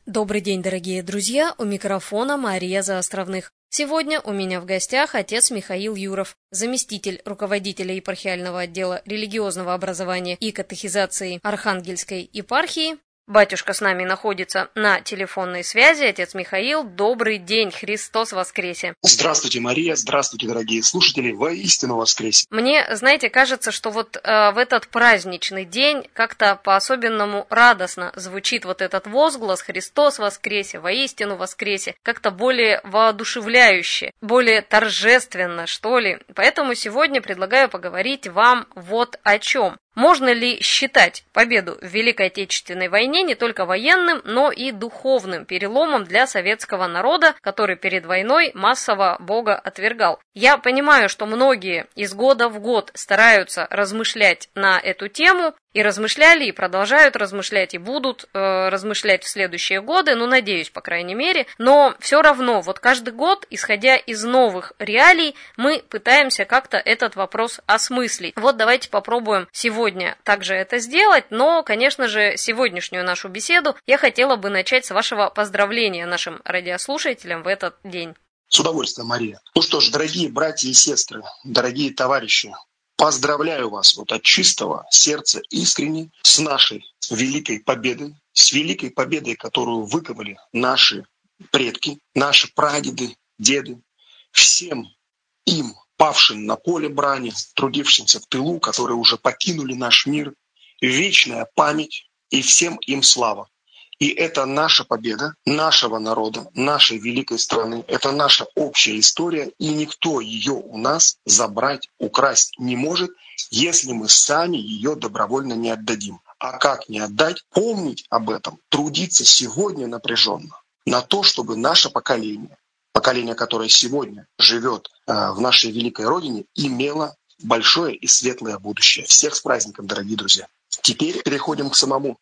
Добрый день, дорогие друзья, у микрофона Мария Заостровных. Сегодня у меня в гостях отец Михаил Юров, заместитель руководителя епархиального отдела религиозного образования и катехизации Архангельской епархии. Батюшка с нами находится на телефонной связи. Отец Михаил, добрый день, Христос воскресе! Здравствуйте, Мария, здравствуйте, дорогие слушатели, воистину воскресе! Мне, знаете, кажется, что вот в этот праздничный день как-то по-особенному радостно звучит вот этот возглас «Христос воскресе! Воистину воскресе!» Как-то более воодушевляюще, более торжественно, что ли. Поэтому сегодня предлагаю поговорить вам вот о чем. Можно ли считать победу в Великой Отечественной войне не только военным, но и духовным переломом для советского народа, который перед войной массово Бога отвергал? Я понимаю, что многие из года в год стараются размышлять на эту тему, и размышляли, и продолжают размышлять, и будут размышлять в следующие годы, надеюсь, по крайней мере, но все равно, вот каждый год, исходя из новых реалий, мы пытаемся как-то этот вопрос осмыслить. Вот давайте попробуем сегодня также это сделать, но, конечно же, сегодняшнюю нашу беседу я хотела бы начать с вашего поздравления нашим радиослушателям в этот день. С удовольствием, Мария. Ну что ж, дорогие братья и сестры, дорогие товарищи, поздравляю вас от чистого сердца искренне с нашей великой победой, с великой победой, которую выковали наши предки, наши прадеды, деды, всем им, павшим на поле брани, трудившимся в тылу, которые уже покинули наш мир, вечная память и всем им слава. И это наша победа, нашего народа, нашей великой страны. Это наша общая история, и никто ее у нас забрать, украсть не может, если мы сами ее добровольно не отдадим. А как не отдать? Помнить об этом, трудиться сегодня напряженно на то, чтобы наше поколение, которое сегодня живет в нашей великой родине, имело большое и светлое будущее. Всех с праздником, дорогие друзья! Теперь переходим к самому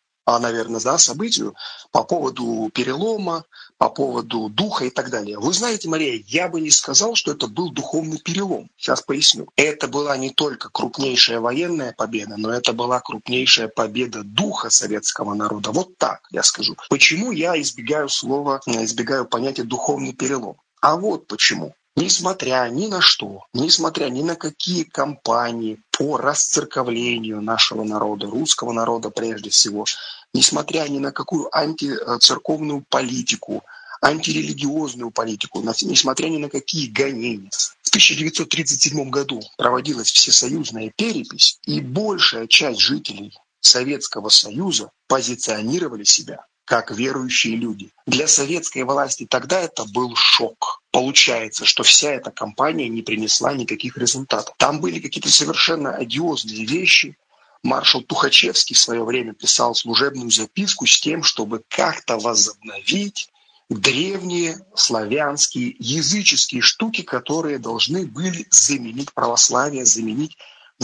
событию по поводу перелома, по поводу духа и так далее. Вы знаете, Мария, я бы не сказал, что это был духовный перелом. Сейчас поясню. Это была не только крупнейшая военная победа, но это была крупнейшая победа духа советского народа. Вот так я скажу. Почему я избегаю понятия духовный перелом? А вот почему. Несмотря ни на что, несмотря ни на какие кампании по расцерковлению нашего народа, русского народа прежде всего, несмотря ни на какую антицерковную политику, антирелигиозную политику, несмотря ни на какие гонения. В 1937 году проводилась всесоюзная перепись, и большая часть жителей Советского Союза позиционировали себя как верующие люди. Для советской власти тогда это был шок. Получается, что вся эта кампания не принесла никаких результатов. Там были какие-то совершенно одиозные вещи. Маршал Тухачевский в свое время писал служебную записку с тем, чтобы как-то возобновить древние славянские языческие штуки, которые должны были заменить православие, заменить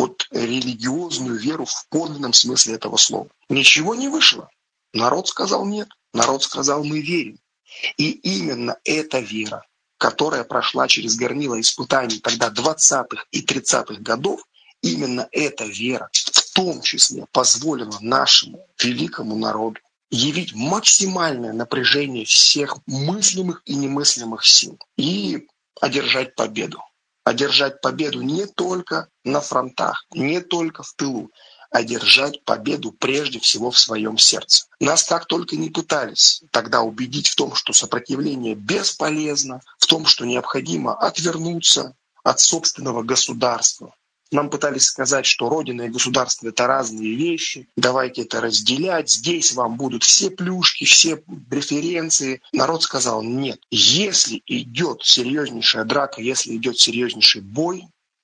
религиозную веру в подлинном смысле этого слова. Ничего не вышло. Народ сказал нет, народ сказал мы верим. И именно эта вера, которая прошла через горнило испытаний тогда 20-х и 30-х годов, именно эта вера в том числе позволила нашему великому народу явить максимальное напряжение всех мыслимых и немыслимых сил и одержать победу. Одержать победу не только на фронтах, не только в тылу, одержать победу прежде всего в своем сердце. Нас как только не пытались тогда убедить в том, что сопротивление бесполезно, в том, что необходимо отвернуться от собственного государства. Нам пытались сказать, что Родина и государство – это разные вещи, давайте это разделять, здесь вам будут все плюшки, все преференции. Народ сказал нет. Если идет серьезнейшая драка, если идет серьезнейший бой,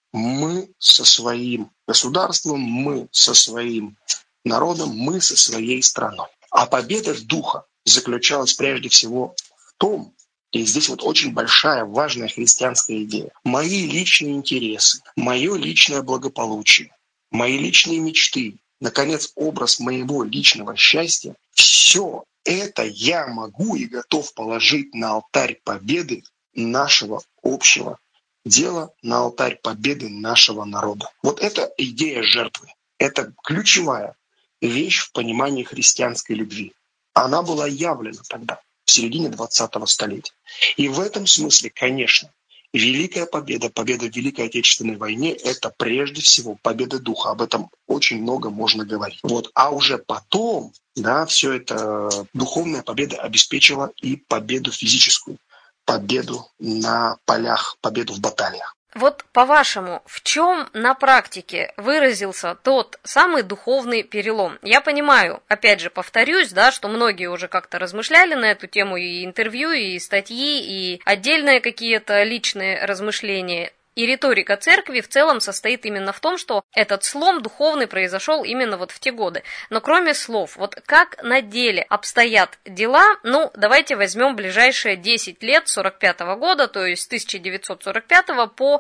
мы со своим государством, мы со своим народом, мы со своей страной. А победа духа заключалась прежде всего в том, и здесь очень большая, важная христианская идея. Мои личные интересы, мое личное благополучие, мои личные мечты, наконец, образ моего личного счастья, все это я могу и готов положить на алтарь победы нашего общего дела, на алтарь победы нашего народа. Вот это идея жертвы. Это ключевая вещь в понимании христианской любви. Она была явлена тогда. середине 20-го столетия. И в этом смысле, конечно, Великая победа, победа в Великой Отечественной войне – это прежде всего победа духа. Об этом очень много можно говорить. Вот. А уже потом, да, все это духовная победа обеспечила и победу физическую, победу на полях, победу в баталиях. Вот по-вашему, в чем на практике выразился тот самый духовный перелом? Я понимаю, опять же повторюсь, да, что многие уже как-то размышляли на эту тему, и интервью, и статьи, и отдельные какие-то личные размышления. И риторика церкви в целом состоит именно в том, что этот слом духовный произошел именно вот в те годы. Но кроме слов, вот как на деле обстоят дела, ну, давайте возьмем ближайшие 10 лет 45-го года, то есть с 1945 по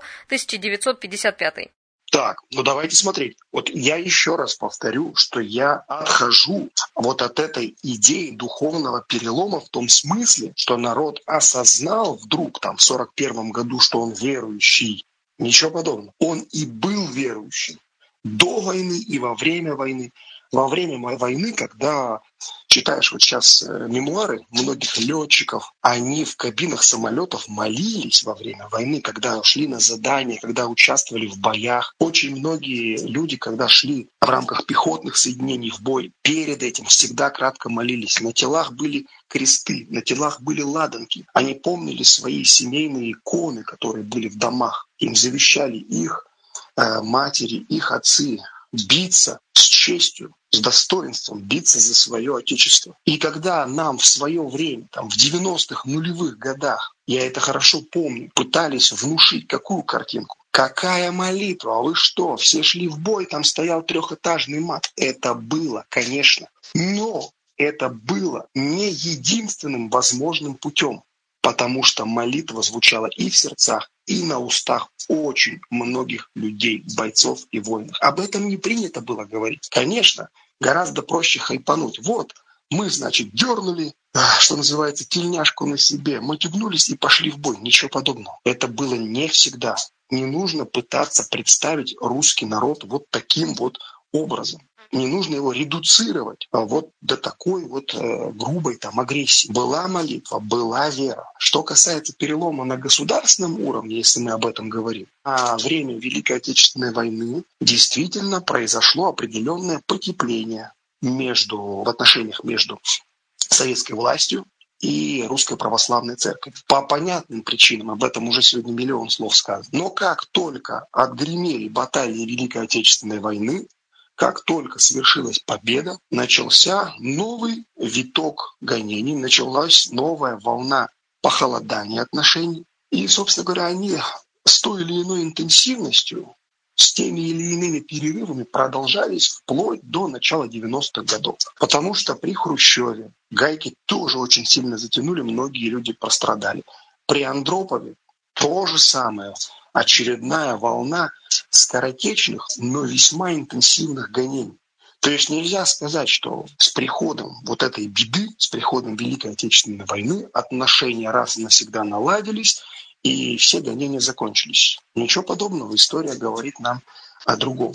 1955. Так, ну давайте смотреть. Вот я еще раз повторю, что я отхожу вот от этой идеи духовного перелома в том смысле, что народ осознал вдруг там в 41 году, что он верующий. Ничего подобного. Он и был верующим до войны и во время войны. Во время войны, когда читаешь вот сейчас мемуары многих летчиков, они в кабинах самолетов молились во время войны, когда шли на задания, когда участвовали в боях. Очень многие люди, когда шли в рамках пехотных соединений в бой, перед этим всегда кратко молились. На телах были кресты, на телах были ладанки. Они помнили свои семейные иконы, которые были в домах. Им завещали их матери, их отцы биться с честью, с достоинством, биться за свое отечество. И когда нам в свое время, там, в 90-х, нулевых годах, я это хорошо помню, пытались внушить какую картинку? Какая молитва? А вы что? Все шли в бой, там стоял 3-этажный мат. Это было, конечно. Но это было не единственным возможным путем, потому что молитва звучала и в сердцах, и на устах очень многих людей, бойцов и воинов. Об этом не принято было говорить. Конечно, гораздо проще хайпануть. Вот, мы, значит, дернули, что называется, тельняшку на себе, мотягнулись и пошли в бой. Ничего подобного. Это было не всегда. Не нужно пытаться представить русский народ вот таким вот образом. Не нужно его редуцировать вот до такой вот грубой там агрессии. Была молитва, была вера. Что касается перелома на государственном уровне, если мы об этом говорим, во время Великой Отечественной войны действительно произошло определенное потепление в отношениях между советской властью и Русской Православной Церковью. По понятным причинам, об этом уже сегодня миллион слов сказано. Но как только отгремели баталии Великой Отечественной войны, как только совершилась победа, начался новый виток гонений, началась новая волна похолодания отношений. И, собственно говоря, они с той или иной интенсивностью, с теми или иными перерывами продолжались вплоть до начала 90-х годов. Потому что при Хрущеве гайки тоже очень сильно затянули, многие люди пострадали. При Андропове то же самое. Очередная волна скоротечных, но весьма интенсивных гонений. То есть нельзя сказать, что с приходом вот этой беды, с приходом Великой Отечественной войны отношения раз и навсегда наладились, и все гонения закончились. Ничего подобного, история говорит нам о другом.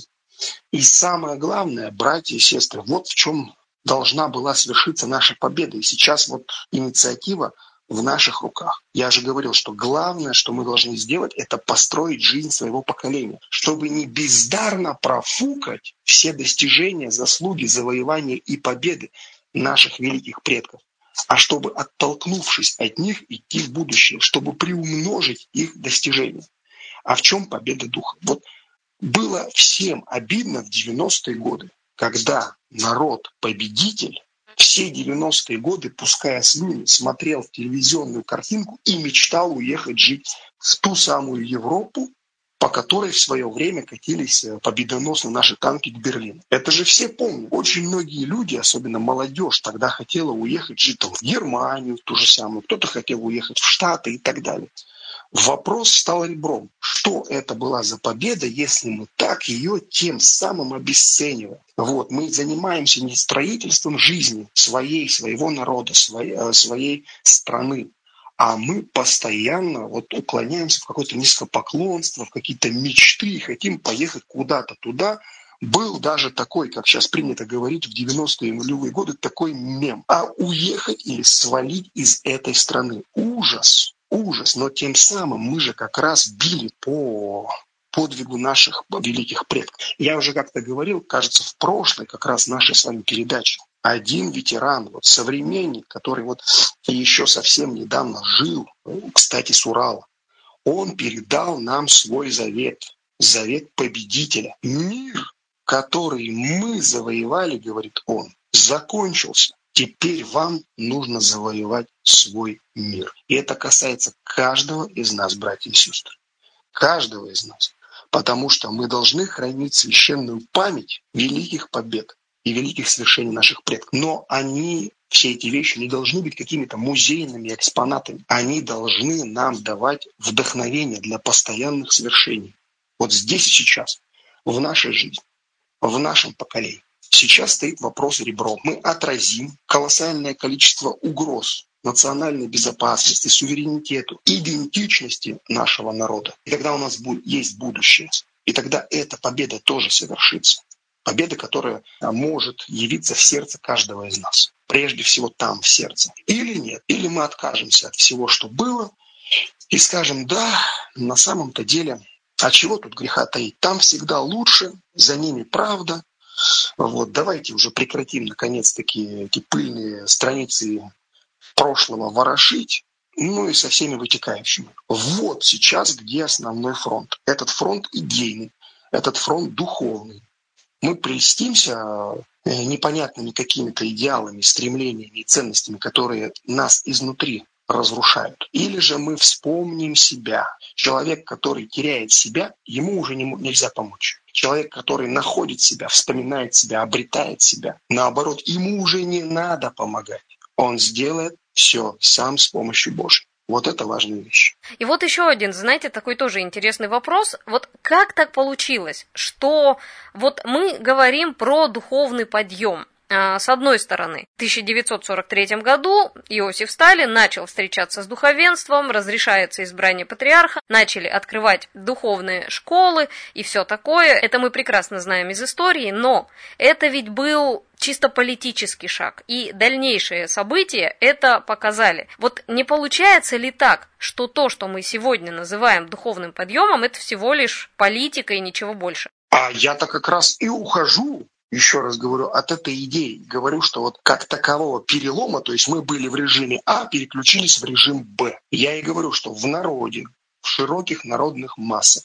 И самое главное, братья и сестры, вот в чем должна была свершиться наша победа. И сейчас вот инициатива в наших руках. Я же говорил, что главное, что мы должны сделать, это построить жизнь своего поколения, чтобы не бездарно профукать все достижения, заслуги, завоевания и победы наших великих предков, а чтобы, оттолкнувшись от них, идти в будущее, чтобы приумножить их достижения. А в чем победа духа? Вот было всем обидно в 90-е годы, когда народ-победитель все 90-е годы, пуская слюни, смотрел в телевизионную картинку и мечтал уехать жить в ту самую Европу, по которой в свое время катились победоносно наши танки к Берлину. Это же все помнят. Очень многие люди, особенно молодежь, тогда хотела уехать жить там, в Германию, ту же самую, кто-то хотел уехать в Штаты и так далее. Вопрос стал ребром. Что это была за победа, если мы так ее тем самым обесцениваем? Вот, мы занимаемся не строительством жизни своего народа, своей страны, а мы постоянно вот уклоняемся в какое-то низкопоклонство, в какие-то мечты, хотим поехать куда-то туда, Был даже такой, как сейчас принято говорить, в 90-е и нулевые годы, такой мем. А уехать или свалить из этой страны. Ужас, ужас. Но тем самым мы же как раз били по подвигу наших великих предков. Я уже как-то говорил, кажется, в прошлой как раз нашей с вами передаче. Один ветеран, вот современник, который вот еще совсем недавно жил, кстати, с Урала, он передал нам свой завет. Завет победителя. Мир, который мы завоевали, говорит он, закончился. Теперь вам нужно завоевать свой мир. И это касается каждого из нас, братья и сестры. Каждого из нас. Потому что мы должны хранить священную память великих побед и великих свершений наших предков. Но они, все эти вещи, не должны быть какими-то музейными экспонатами. Они должны нам давать вдохновение для постоянных свершений. Вот здесь и сейчас, в нашей жизни, в нашем поколении. Сейчас стоит вопрос ребром. Мы отразим колоссальное количество угроз национальной безопасности, суверенитету, идентичности нашего народа. И тогда у нас есть будущее. И тогда эта победа тоже совершится. Победа, которая может явиться в сердце каждого из нас. Прежде всего там, в сердце. Или нет. Или мы откажемся от всего, что было, и скажем, да, на самом-то деле, а чего тут греха таить? Там всегда лучше, за ними правда. Вот, давайте уже прекратим, наконец-таки, эти пыльные страницы прошлого ворошить, ну и со всеми вытекающими. Вот сейчас где основной фронт. Этот фронт идейный, этот фронт духовный. Мы прельстимся непонятными какими-то идеалами, стремлениями и ценностями, которые нас изнутри разрушают. Или же мы вспомним себя. Человек, который теряет себя, ему уже нельзя помочь. Человек, который находит себя, вспоминает себя, обретает себя, наоборот, ему уже не надо помогать. Он сделает все сам с помощью Божьей. Вот это важная вещь. И вот еще один, знаете, такой тоже интересный вопрос. Вот как так получилось, что вот мы говорим про духовный подъем? С одной стороны, в 1943 году Иосиф Сталин начал встречаться с духовенством, разрешается избрание патриарха, начали открывать духовные школы и все такое. Это мы прекрасно знаем из истории, но это ведь был чисто политический шаг, и дальнейшие события это показали. Вот не получается ли так, что то, что мы сегодня называем духовным подъемом, это всего лишь политика и ничего больше? А я-то как раз и ухожу. Еще раз говорю, от этой идеи. Говорю, что вот как такового перелома, то есть мы были в режиме А, переключились в режим Б. Я и говорю, что в народе, в широких народных массах,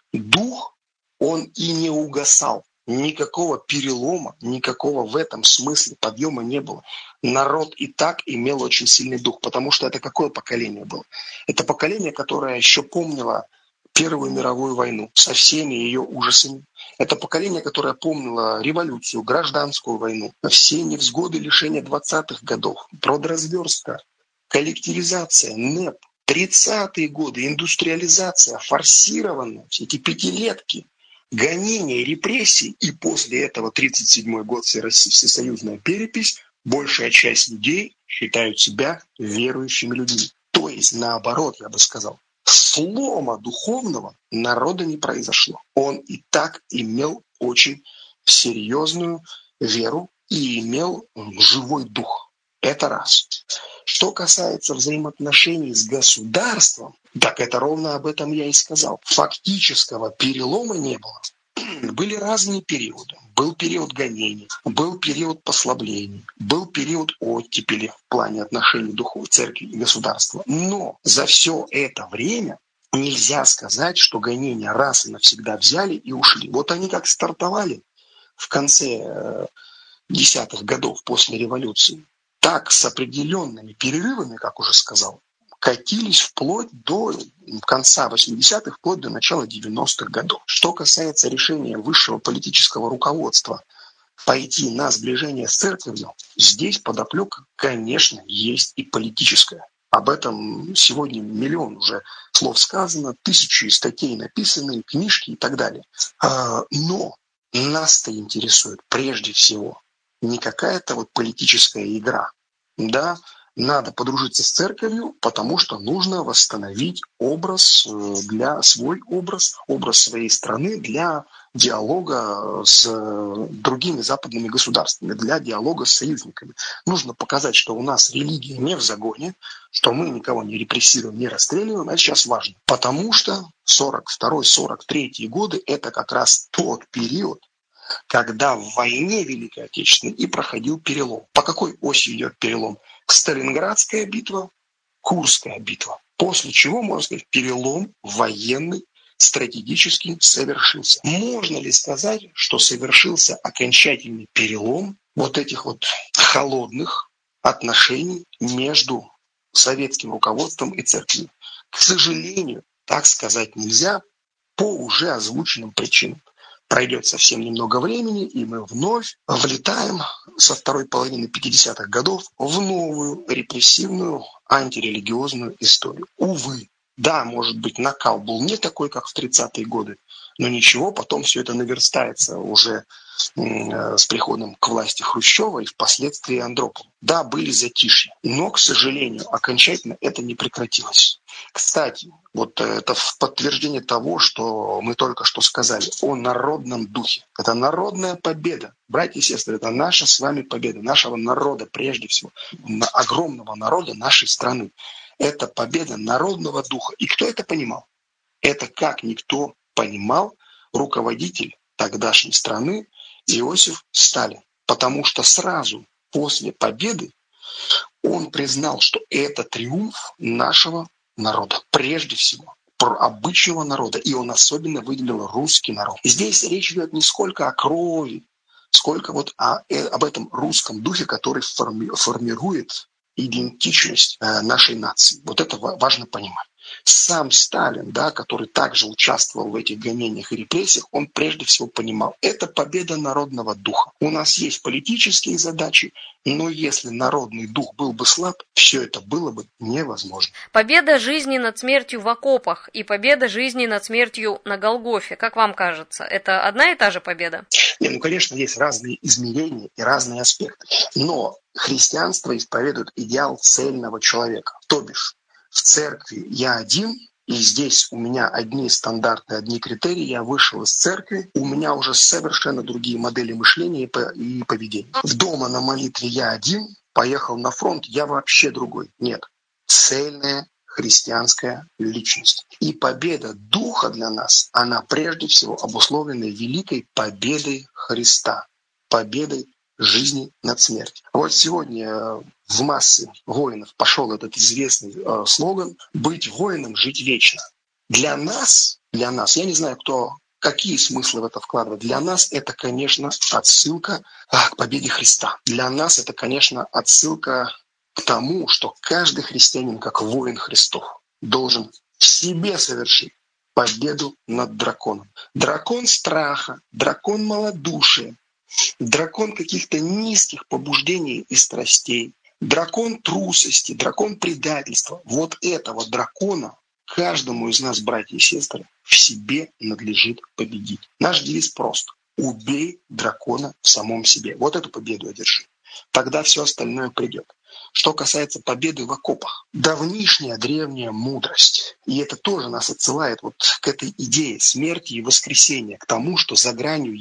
дух, он и не угасал. Никакого перелома, никакого в этом смысле подъема не было. Народ и так имел очень сильный дух, потому что это какое поколение было? Это поколение, которое еще помнило Первую мировую войну со всеми ее ужасами. Это поколение, которое помнило революцию, гражданскую войну, все невзгоды лишения 20-х годов, продразверстка, коллективизация, НЭП, 30-е годы, индустриализация, форсированная, все эти пятилетки, гонения, репрессии. И после этого 37-й год, всесоюзная перепись, большая часть людей считают себя верующими людьми. То есть, наоборот, я бы сказал, слома духовного народа не произошло. Он и так имел очень серьезную веру и имел живой дух. Это раз. Что касается взаимоотношений с государством, так это ровно об этом я и сказал. Фактического перелома не было. Были разные периоды. Был период гонений, был период послаблений, был период оттепели в плане отношений духовной церкви и государства. Но за все это время нельзя сказать, что гонения раз и навсегда взяли и ушли. Вот они как стартовали в конце десятых годов после революции, так с определенными перерывами, как уже сказал, катились вплоть до конца 80-х, вплоть до начала 90-х годов. Что касается решения высшего политического руководства пойти на сближение с церковью, здесь подоплека, конечно, есть и политическая. Об этом сегодня миллион уже слов сказано, тысячи статей написаны, книжки и так далее. Но нас-то интересует прежде всего не какая-то вот политическая игра, да, Надо подружиться с церковью, потому что нужно восстановить свой образ своей страны для диалога с другими западными государствами, для диалога с союзниками. Нужно показать, что у нас религия не в загоне, что мы никого не репрессируем, не расстреливаем. Это сейчас важно. Потому что 42-43 годы – это как раз тот период, когда в войне Великой Отечественной и проходил перелом. По какой оси идет перелом? Сталинградская битва, Курская битва. После чего, можно сказать, перелом военный, стратегически совершился. Можно ли сказать, что совершился окончательный перелом вот этих вот холодных отношений между советским руководством и церковью? К сожалению, так сказать нельзя по уже озвученным причинам. Пройдет совсем немного времени, и мы вновь влетаем со второй половины 50-х годов в новую репрессивную антирелигиозную историю. Увы, да, может быть, накал был не такой, как в 30-е годы, но ничего, потом все это наверстается уже с приходом к власти Хрущева и впоследствии Андропова. Да, были затишья, но, к сожалению, окончательно это не прекратилось. Кстати, вот это в подтверждение того, что мы только что сказали о народном духе. Это народная победа. Братья и сестры, это наша с вами победа, нашего народа прежде всего, огромного народа нашей страны. Это победа народного духа. И кто это понимал? Это как никто понимал руководитель тогдашней страны Иосиф Сталин. Потому что сразу после победы он признал, что это триумф нашего народа, прежде всего, обычного народа. И он особенно выделил русский народ. И здесь речь идет не сколько о крови, сколько вот об этом русском духе, который формирует идентичность нашей нации. Вот это важно понимать. Сам Сталин, да, который также участвовал в этих гонениях и репрессиях, он прежде всего понимал, это победа народного духа. У нас есть политические задачи, но если народный дух был бы слаб, все это было бы невозможно. Победа жизни над смертью в окопах и победа жизни над смертью на Голгофе, как вам кажется, это одна и та же победа? Конечно, есть разные измерения и разные аспекты, но христианство исповедует идеал цельного человека, то бишь в церкви я один, и здесь у меня одни стандарты, одни критерии. Я вышел из церкви, у меня уже совершенно другие модели мышления и поведения. Дома на молитве я один, поехал на фронт, я вообще другой. Нет, цельная христианская личность. И победа Духа для нас, она прежде всего обусловлена великой победой Христа, победой жизни над смертью. Вот сегодня в массы воинов пошел этот известный слоган «Быть воином, жить вечно». Для нас, я не знаю, какие смыслы в это вкладывать, для нас это, конечно, отсылка к победе Христа. Для нас это, конечно, отсылка к тому, что каждый христианин, как воин Христов, должен в себе совершить победу над драконом. Дракон страха, дракон малодушия, дракон каких-то низких побуждений и страстей, дракон трусости, дракон предательства. Вот этого дракона каждому из нас, братья и сестры, в себе надлежит победить. Наш девиз прост. Убей дракона в самом себе. Вот эту победу одержи. Тогда все остальное придет. Что касается победы в окопах. Давнишняя древняя мудрость. И это тоже нас отсылает вот к этой идее смерти и воскресения, к тому, что за гранью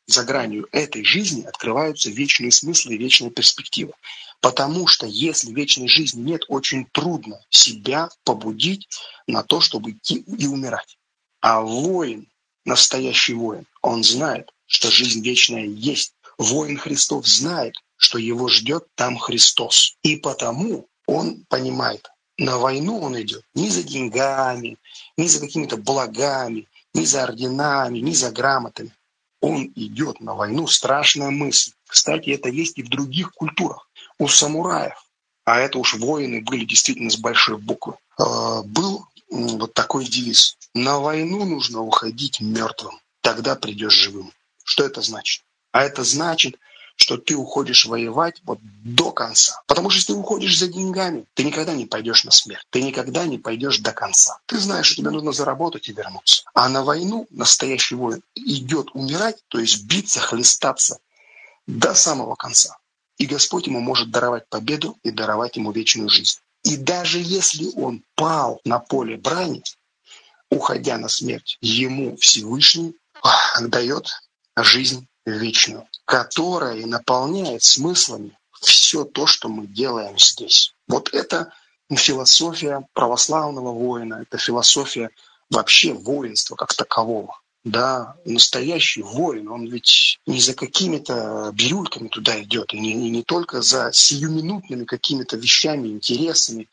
этой жизни открываются вечные смыслы и вечная перспектива. Потому что если вечной жизни нет, очень трудно себя побудить на то, чтобы идти и умирать. А воин, настоящий воин, он знает, что жизнь вечная есть. Воин Христов знает, что его ждет там Христос. И потому он понимает, на войну он идет не за деньгами, не за какими-то благами, не за орденами, не за грамотами. Он идет на войну, страшная мысль. Кстати, это есть и в других культурах. У самураев, а это уж воины были действительно с большой буквы, был вот такой девиз. На войну нужно уходить мертвым, тогда придешь живым. Что это значит? А это значит, что ты уходишь воевать вот до конца. Потому что если ты уходишь за деньгами, ты никогда не пойдешь на смерть. Ты никогда не пойдешь до конца. Ты знаешь, что тебе нужно заработать и вернуться. А на войну настоящий воин идет умирать, то есть биться, хлестаться до самого конца. и Господь ему может даровать победу и даровать ему вечную жизнь. И даже если он пал на поле брани, уходя на смерть, ему Всевышний дает жизнь вечную, которая наполняет смыслами все то, что мы делаем здесь. Вот это философия православного воина, это философия вообще воинства как такового. Да, настоящий воин, он ведь не за какими-то бирюльками туда идет, и не только за сиюминутными какими-то вещами, интересами.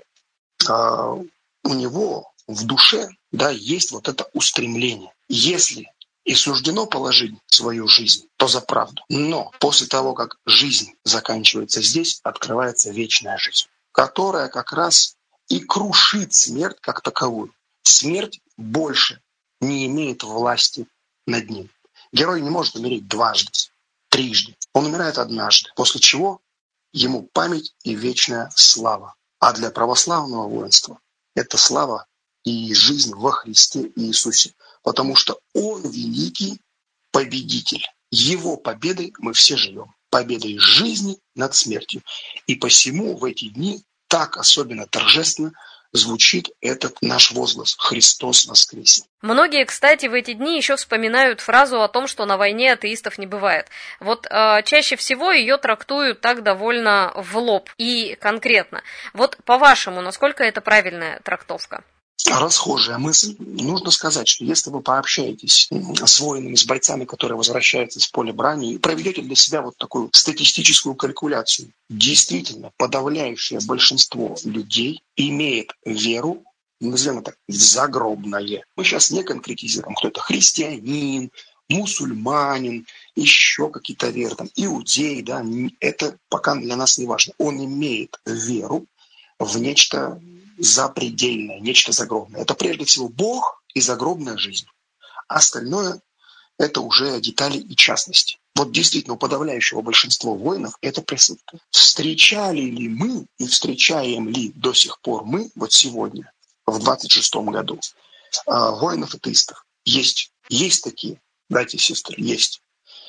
У него в душе, да, есть вот это устремление. Если и суждено положить свою жизнь, то за правду. Но после того, как жизнь заканчивается здесь, открывается вечная жизнь, которая как раз и крушит смерть как таковую. Смерть больше не имеет власти над ним. Герой не может умереть дважды, трижды. Он умирает однажды, после чего ему память и вечная слава. А для православного воинства это слава и жизнь во Христе Иисусе, потому что Он великий победитель. Его победой мы все живем, победой жизни над смертью. И посему в эти дни так особенно торжественно звучит этот наш возглас «Христос воскресе». Многие, кстати, в эти дни еще вспоминают фразу о том, что на войне атеистов не бывает. Вот чаще всего ее трактуют так довольно в лоб и конкретно. Вот по-вашему, насколько это правильная трактовка? Расхожая мысль. Нужно сказать, что если вы пообщаетесь с воинами, с бойцами, которые возвращаются с поля брани, и проведете для себя вот такую статистическую калькуляцию, действительно подавляющее большинство людей имеет веру, назовем это, в загробное. Мы сейчас не конкретизируем, кто это христианин, мусульманин, еще какие-то веры, там, иудей, да, это пока для нас не важно. Он имеет веру в нечто запредельное, нечто загробное. Это прежде всего Бог и загробная жизнь. А остальное – это уже детали и частности. Вот действительно у подавляющего большинства воинов это присутствует. Встречали ли мы и встречаем ли до сих пор мы, вот сегодня, в 26-м году, воинов-атеистов? Есть. Есть такие, братья и сестры, есть.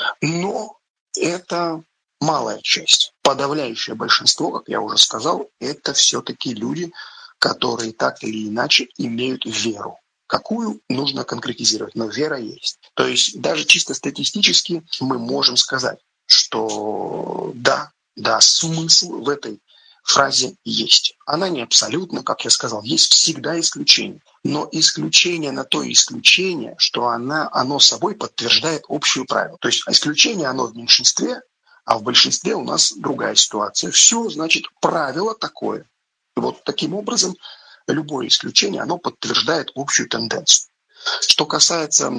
Но это малая часть. Подавляющее большинство, как я уже сказал, это все-таки люди, которые так или иначе имеют веру. Какую нужно конкретизировать, но вера есть. То есть даже чисто статистически мы можем сказать, что да, смысл в этой фразе есть. Она не абсолютна, как я сказал, есть всегда исключение. Но исключение на то исключение, что оно собой подтверждает общую правило. То есть исключение оно в меньшинстве, а в большинстве у нас другая ситуация. Все, значит, правило такое. Вот таким образом любое исключение, оно подтверждает общую тенденцию. Что касается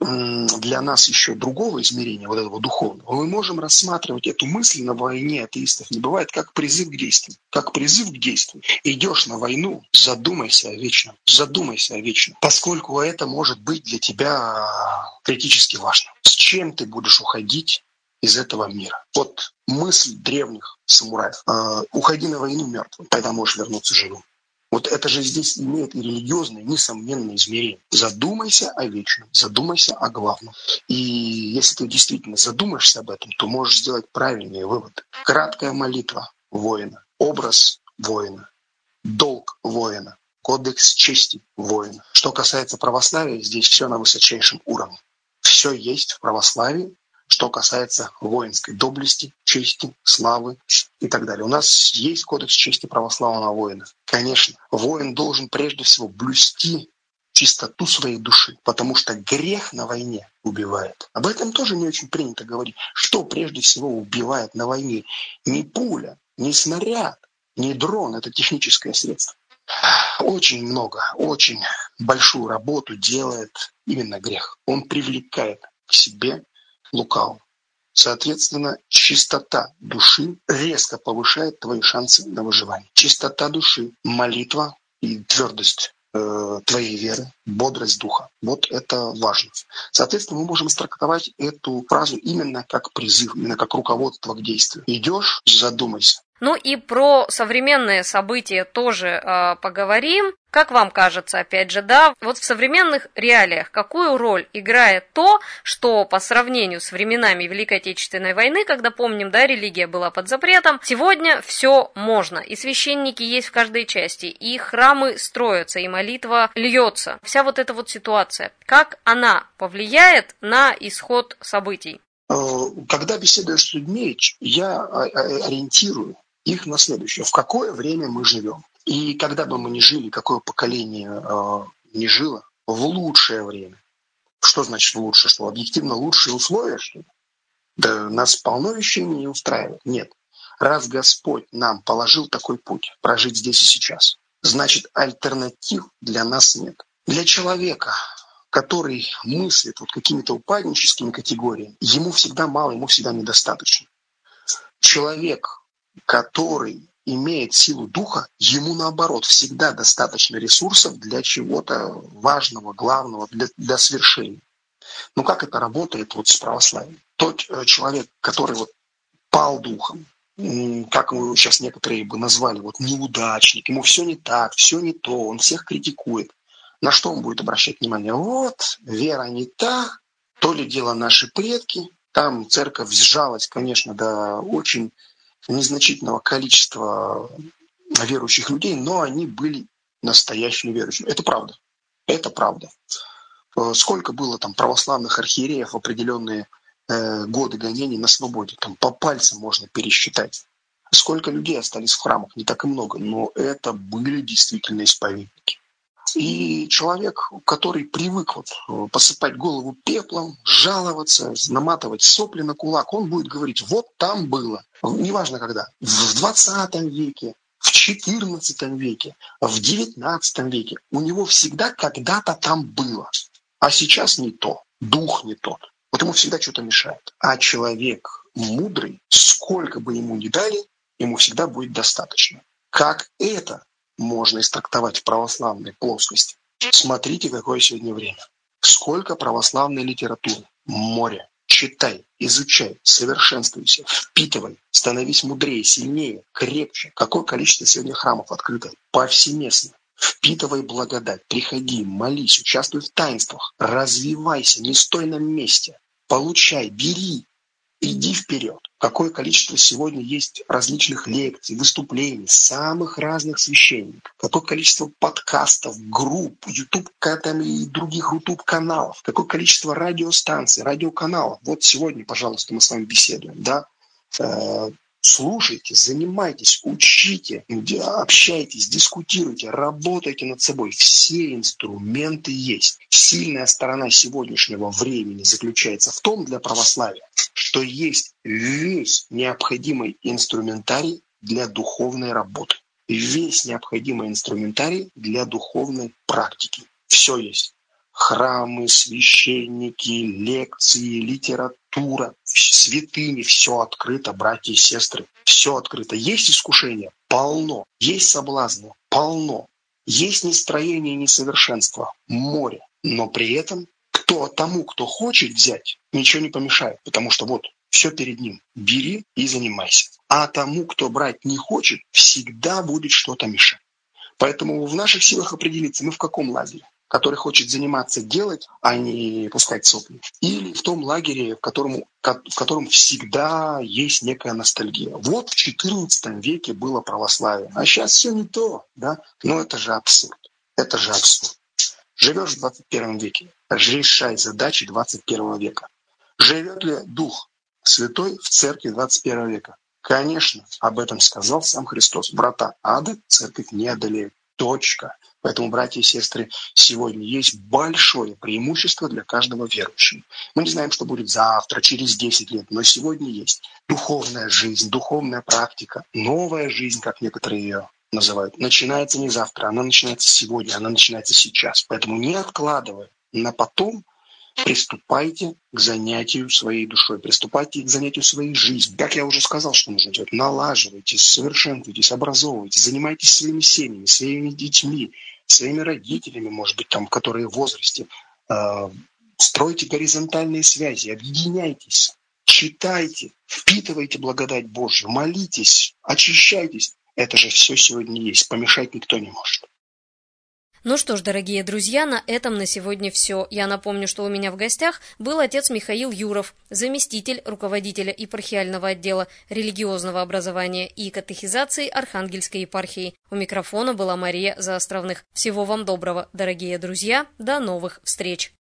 для нас еще другого измерения, вот этого духовного, мы можем рассматривать эту мысль «на войне атеистов не бывает» как призыв к действию. Как призыв к действию. Идешь на войну, задумайся о вечном. Задумайся о вечном. Поскольку это может быть для тебя критически важно. С чем ты будешь уходить из этого мира? Вот мысль древних самураев. Уходи на войну мертвым, тогда можешь вернуться живым. Вот это же здесь имеет и религиозное, несомненное измерение. Задумайся о вечном, задумайся о главном. И если ты действительно задумаешься об этом, то можешь сделать правильные выводы. Краткая молитва воина, образ воина, долг воина, кодекс чести воина. Что касается православия, здесь все на высочайшем уровне. Все есть в православии, что касается воинской доблести, чести, славы и так далее. У нас есть кодекс чести православного воина. Конечно, воин должен прежде всего блюсти чистоту своей души, потому что грех на войне убивает. Об этом тоже не очень принято говорить. Что прежде всего убивает на войне? Не пуля, не снаряд, не дрон, это техническое средство. Очень много, очень большую работу делает именно грех. Он привлекает к себе лукавого. Соответственно, чистота души резко повышает твои шансы на выживание. Чистота души, молитва и твердость твоей веры, бодрость духа. Вот это важно. Соответственно, мы можем трактовать эту фразу именно как призыв, именно как руководство к действию. Идешь, задумайся. Ну и про современные события тоже поговорим. Как вам кажется, опять же, да, вот в современных реалиях какую роль играет то, что по сравнению с временами Великой Отечественной войны, когда, помним, да, религия была под запретом, сегодня все можно, и священники есть в каждой части, и храмы строятся, и молитва льется. Вся вот эта вот ситуация, как она повлияет на исход событий? Когда беседуешь с людьми, я ориентирую их на следующее. В какое время мы живем? И когда бы мы ни жили, какое поколение не жило, в лучшее время. Что значит в лучшее? Что объективно лучшие условия, что ли? Да нас полно вещей не устраивает. Нет. Раз Господь нам положил такой путь, прожить здесь и сейчас, значит, альтернатив для нас нет. Для человека, который мыслит вот какими-то упадническими категориями, ему всегда мало, ему всегда недостаточно. Человек, который имеет силу духа, ему наоборот всегда достаточно ресурсов для чего-то важного, главного, для свершения. Ну как это работает вот с православием? Тот человек, который вот пал духом, как его сейчас некоторые бы назвали, вот неудачник, ему все не так, все не то, он всех критикует. На что он будет обращать внимание? Вот, вера не та, то ли дело наши предки. Там церковь сжалась, конечно, до очень незначительного количества верующих людей, но они были настоящими верующими. Это правда. Это правда. Сколько было там православных архиереев в определенные годы гонений на свободе? Там по пальцам можно пересчитать. Сколько людей остались в храмах? Не так и много, но это были действительно исповедники. И человек, который привык вот посыпать голову пеплом, жаловаться, наматывать сопли на кулак, он будет говорить, вот там было. Неважно когда. В 20 веке, в 14 веке, в 19 веке. У него всегда когда-то там было. А сейчас не то. Дух не тот. Вот ему всегда что-то мешает. А человек мудрый, сколько бы ему ни дали, ему всегда будет достаточно. Как это можно истрактовать в православной плоскости? Смотрите, какое сегодня время. Сколько православной литературы. Море. Читай, изучай, совершенствуйся, впитывай, становись мудрее, сильнее, крепче. Какое количество сегодня храмов открыто повсеместно. Впитывай благодать, приходи, молись, участвуй в таинствах, развивайся, не стой на месте, получай, бери, иди вперед. Какое количество сегодня есть различных лекций, выступлений, самых разных священников. Какое количество подкастов, групп, YouTube и других YouTube-каналов. Какое количество радиостанций, радиоканалов. Вот сегодня, пожалуйста, мы с вами беседуем, да? Слушайте, занимайтесь, учите, общайтесь, дискутируйте, работайте над собой. Все инструменты есть. Сильная сторона сегодняшнего времени заключается в том для православия, что есть весь необходимый инструментарий для духовной работы. Весь необходимый инструментарий для духовной практики. Все есть. Храмы, священники, лекции, литература, святыни, все открыто, братья и сестры, все открыто. Есть искушения? Полно. Есть соблазны? Полно. Есть нестроение и несовершенство? Море. Но при этом тому, кто хочет взять, ничего не помешает, потому что вот все перед ним. Бери и занимайся. А тому, кто брать не хочет, всегда будет что-то мешать. Поэтому в наших силах определиться, мы в каком лагере, который хочет заниматься делать, а не пускать сопли, или в том лагере, в котором всегда есть некая ностальгия. Вот в XIV веке было православие, а сейчас все не то, да? Но это же абсурд. Это же абсурд. Живешь в 21 веке, решай задачи 21 века. Живет ли Дух Святой в церкви 21 века? Конечно, об этом сказал сам Христос. Врата ада церковь не одолеет. Точка. Поэтому, братья и сестры, сегодня есть большое преимущество для каждого верующего. Мы не знаем, что будет завтра, через 10 лет, но сегодня есть духовная жизнь, духовная практика, новая жизнь, как некоторые ее называют. Начинается не завтра, она начинается сегодня, она начинается сейчас. Поэтому не откладывая на потом, приступайте к занятию своей душой, приступайте к занятию своей жизнью. Как я уже сказал, что нужно делать, налаживайтесь, совершенствуйтесь, образовывайтесь, занимайтесь своими семьями, своими детьми, своими родителями, может быть, там, которые в возрасте. Стройте горизонтальные связи, объединяйтесь, читайте, впитывайте благодать Божью, молитесь, очищайтесь. Это же все сегодня есть, помешать никто не может. Ну что ж, дорогие друзья, на этом на сегодня все. Я напомню, что у меня в гостях был отец Михаил Юров, заместитель руководителя епархиального отдела религиозного образования и катехизации Архангельской епархии. У микрофона была Мария Заостровных. Всего вам доброго, дорогие друзья, до новых встреч!